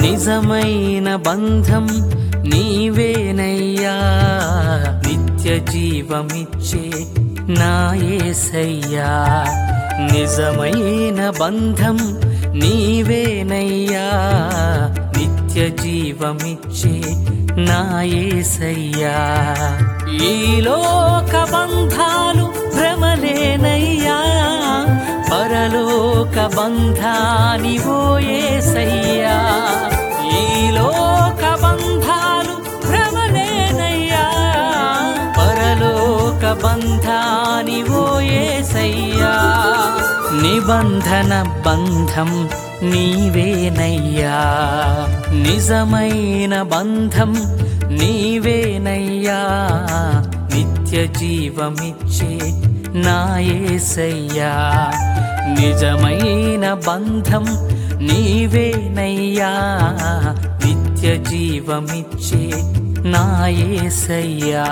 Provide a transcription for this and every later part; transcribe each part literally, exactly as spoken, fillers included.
నిజమైన బంధం నీవేనయ్యా, నిత్య జీవమిచ్చే నా యేసయ్యా. నిజమైన బంధం నీవేనయ్యా, నిత్య జీవమిచ్చే నా యేసయ్యా. ఈ లోక బంధాలు భ్రమలేనయ్యా, పరలోక బంధానివో యేసయ్యా. ఈ లోక బంధాలు భ్రమలేనయ్యా, పరలోక బంధానివో యేసయ్యా. నిబంధన బంధం నీవేనయ్యా, నిజమైన బంధం నీవేనయ్యా, నిత్య జీవమిచ్చే నా యేసయ్యా. నిజమైన బంధం నీవేనయ్యా, నిత్య జీవమిచ్చే నా యేసయ్యా.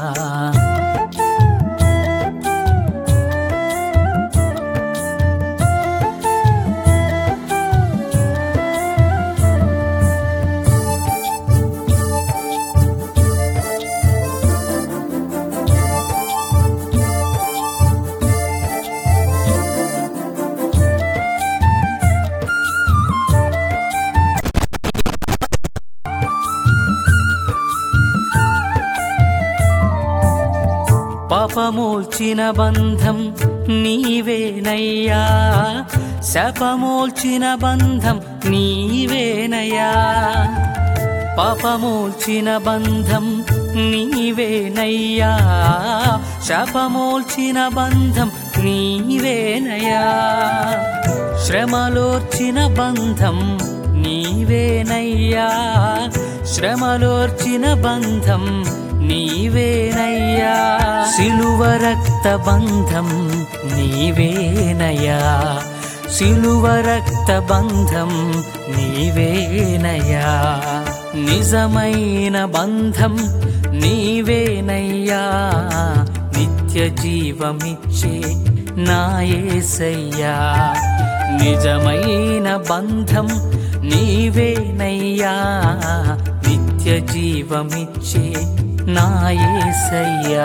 పాపమూల్చిన బంధం నీవేనయ్యా, శాపమూల్చిన బంధం నీవేనయ్యా. పాపమూల్చిన బంధం నీవేనయ్యా, శాపమూల్చిన బంధం నీవేనయ్యా. శ్రమలోర్చిన బంధం నీవేనయ్యా, శ్రమలోర్చిన బంధం నీవేనయ్యా. సిలువ రక్త బంధం నీవేనయ్యా, సిలువ రక్త బంధం నీవేనయ్యా. నిజమైన బంధం నీవేనయ్యా, నిత్య జీవమిచ్చే నా యేసయ్యా. నిజమైన బంధం నీవేనయ్యా, నిత్య జీవమిచ్చే నా యేసయ్యా.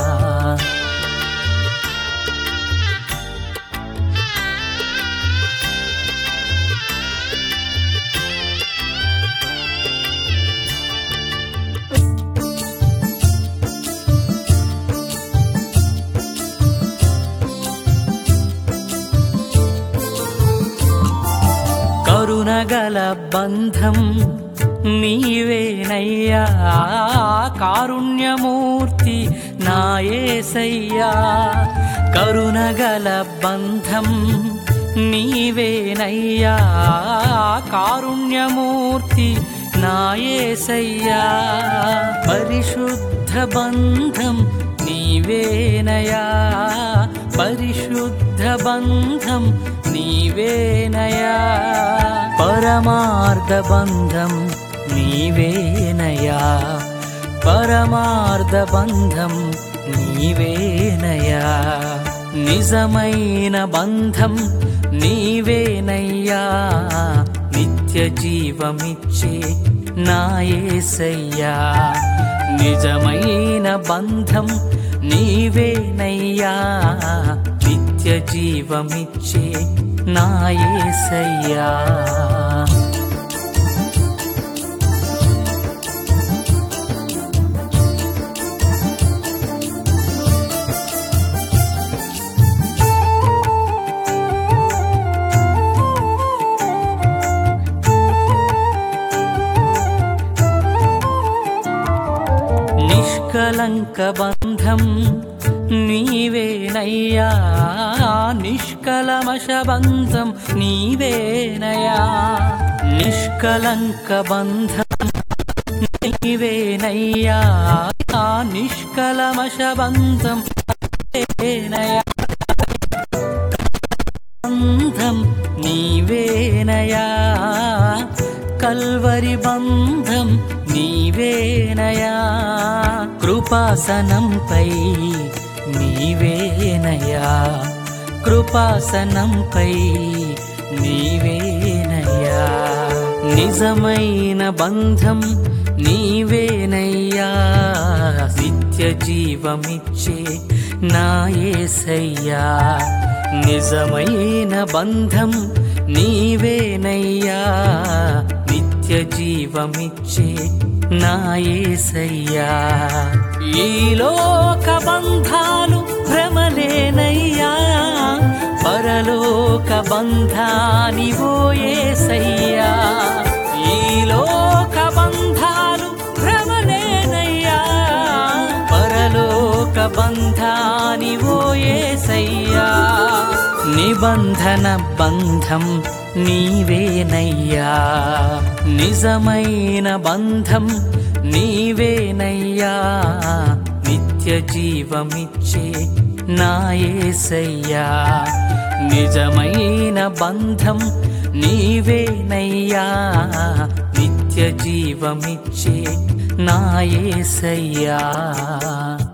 కరుణగల బంధం నీవేనయ్యా, కారుణ్యమూర్తి నా యేసయ్యా. కరుణగల బంధం నీవేనయ్యా, కారుణ్యమూర్తి నా యేసయ్యా. పరిశుద్ధ బంధం నీవేనయ్యా, పరిశుద్ధ బంధం నీవేనయ్యా. పరమార్థ బంధం నీవేనయ్యా, పరమార్థ బంధం నీవేనయ్యా. నిజమైన బంధం నీవేనయ్యా, నిత్య జీవమిచ్చే నా యేసయ్యా. నిజమైన బంధం నీవేనయ్యా, నిత్య జీవమిచ్చే నా యేసయ్యా. నిష్కలంక బంధం నీవేనయ్యా, నిష్కలమష బంధం నీవేనయ్యా. నిష్కలంక బంధం నీవేనయ్యా, నిష్కలమష బంధం నీవేనయ్యా. బంధం నీవేనయ్యా, కల్వరి బంధం నీవేనయ్యా. కృపాసనంపై నీవేనయ్యా, కృపాసనంపై నీవేనయ్యా. నిజమైన బంధం నీవేనయ్యా నిత్య జీవమిచ్చే నా యేసయ్యా నిజమైన బంధం నీవేనయ్యా నిత్య జీవమిచ్చే నా యేసయ్యా ఈ లోక బంధాలు భ్రమలేనయ్యా పరలోక బంధానివో యేసయ్యా ఈ లోక బంధాలు భ్రమలేనయ్యా పరలోక బంధానివో యేసయ్యా నిబంధన బంధం నీవేనయ్యా నిజమైన బంధం నీవేనయ్యా నిత్య జీవమిచ్చే నా యేసయ్యా నిజమైన బంధం నీవేనయ్యా నిత్య జీవమిచ్చే నా యేసయ్యా